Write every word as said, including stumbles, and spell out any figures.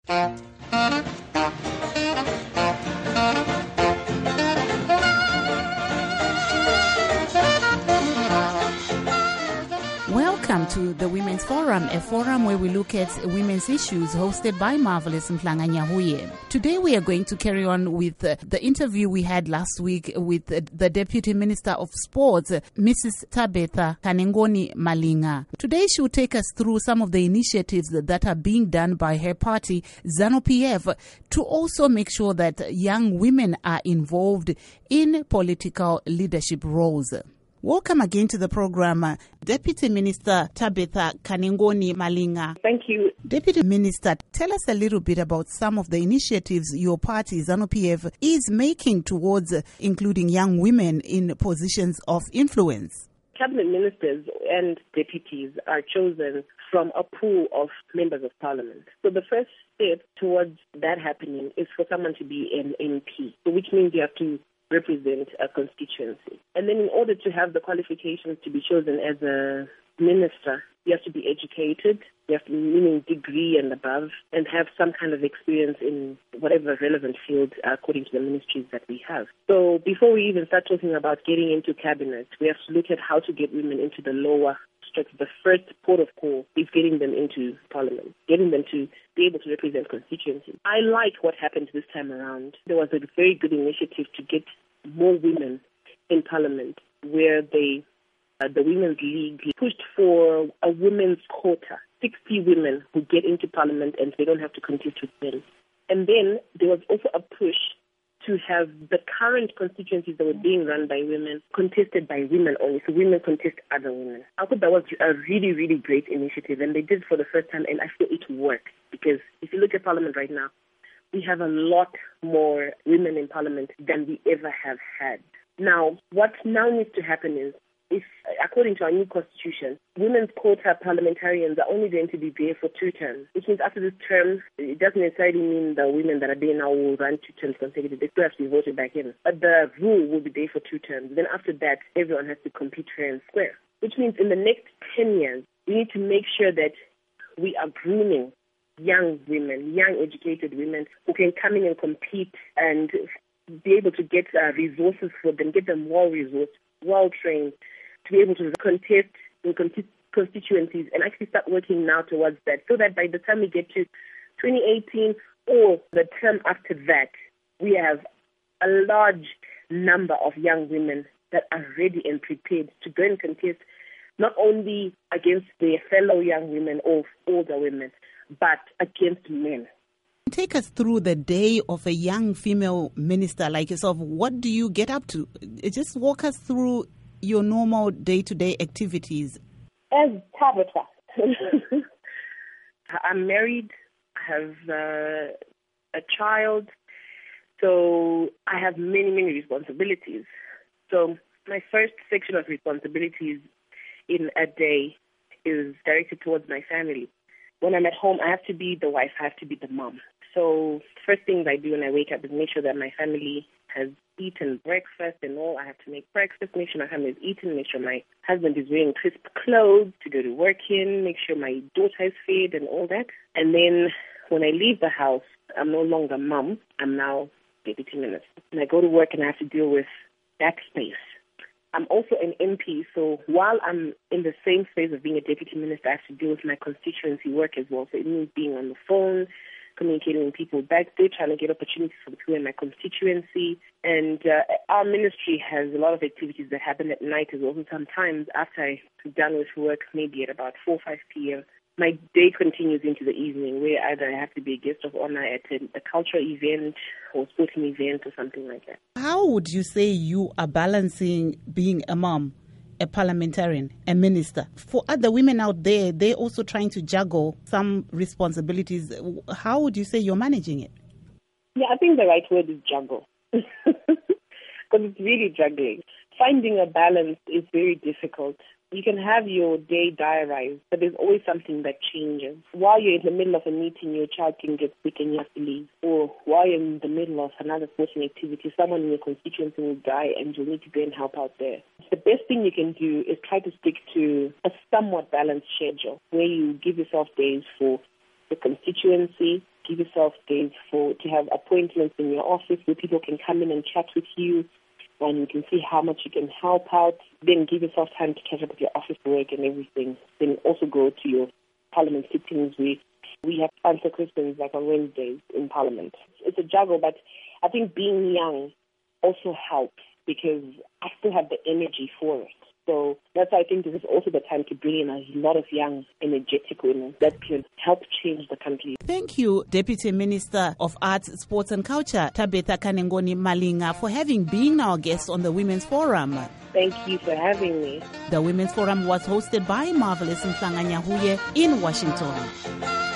Welcome to the Women's Forum, a forum where we look at women's issues, hosted by Marvelous Mhlanga-Nyahuye. Today we are going to carry on with uh, the interview we had last week with uh, the Deputy Minister of Sports, uh, Missus Tabitha Kanengoni Malinga. Today she will take us through some of the initiatives that are being done by her party, ZANU-P F, to also make sure that young women are involved in political leadership roles. Welcome again to the program, uh, Deputy Minister Tabitha Kanengoni Malinga. Thank you. Deputy Minister, tell us a little bit about some of the initiatives your party, ZANU-P F, is making towards uh, including young women in positions of influence. Cabinet ministers and deputies are chosen from a pool of members of parliament. So the first step towards that happening is for someone to be an M P, so which means you have to represent a constituency. And then in order to have the qualifications to be chosen as a minister, you have to be educated, you have to meaning degree and above, and have some kind of experience in whatever relevant field according to the ministries that we have. So before we even start talking about getting into cabinet, we have to look at how to get women into the lower strata. The first port of call is getting them into parliament, getting them to be able to represent constituencies. I like what happened this time around. There was a very good initiative to get more women in parliament, where they, uh, the Women's League pushed for a women's quota, sixty women who get into parliament and they don't have to compete with men. And then there was also a push to have the current constituencies that were being run by women contested by women only, so women contest other women. I thought that was a really, really great initiative, and they did it for the first time, and I feel it worked, because if you look at parliament right now, we have a lot more women in parliament than we ever have had. Now, what now needs to happen is, if, according to our new constitution, women's quota parliamentarians are only going to be there for two terms, which means after this term, it doesn't necessarily mean the women that are there now will run two terms consecutive. They still have to be voted back in. But the rule will be there for two terms. Then after that, everyone has to compete fair and square, which means in the next ten years, we need to make sure that we are grooming young women, young educated women who can come in and compete and be able to get uh, resources for them, get them well-resourced, well-trained, to be able to contest in constituencies and actually start working now towards that, so that by the time we get to twenty eighteen or the term after that, we have a large number of young women that are ready and prepared to go and contest not only against their fellow young women or older women, but against men. Take us through the day of a young female minister like yourself. What do you get up to? Just walk us through your normal day-to-day activities. As Tabitha, I'm married, I have uh, a child, so I have many, many responsibilities. So my first section of responsibilities in a day is directed towards my family. When I'm at home, I have to be the wife, I have to be the mom. So first things I do when I wake up is make sure that my family has eaten breakfast and all. I have to make breakfast, make sure my family is eaten, make sure my husband is wearing crisp clothes to go to work in, make sure my daughter is fed and all that. And then when I leave the house, I'm no longer mom, I'm now deputy minister. And I go to work and I have to deal with that space. I'm also an M P, so while I'm in the same space of being a deputy minister, I have to deal with my constituency work as well. So it means being on the phone, communicating with people back there, trying to get opportunities for people in my constituency. And uh, our ministry has a lot of activities that happen at night as well. So sometimes after I'm done with work, maybe at about four or five p.m., my day continues into the evening, where either I have to be a guest of honor at a, a cultural event or sporting event or something like that. How would you say you are balancing being a mom, a parliamentarian, a minister? For other women out there, they're also trying to juggle some responsibilities. How would you say you're managing it? Yeah, I think the right word is juggle. Because it's really juggling. Finding a balance is very difficult. You can have your day diarized, but there's always something that changes. While you're in the middle of a meeting, your child can get sick and you have to leave. Or while you're in the middle of another sporting activity, someone in your constituency will die and you'll need to go and help out there. The best thing you can do is try to stick to a somewhat balanced schedule where you give yourself days for the constituency, Give yourself days for to have appointments in your office where people can come in and chat with you, and you can see how much you can help out. Then give yourself time to catch up with your office work and everything. Then also go to your Parliament sittings where we have answer questions like on Wednesdays in Parliament. It's a juggle, but I think being young also helps because I still have the energy for it. So that's why I think this is also the time to bring in a lot of young, energetic women that can help change the country. Thank you, Deputy Minister of Arts, Sports and Culture, Tabetha Kanengoni Malinga, for having been our guest on the Women's Forum. Thank you for having me. The Women's Forum was hosted by Marvelous Mhlanga Nyahuye in Washington.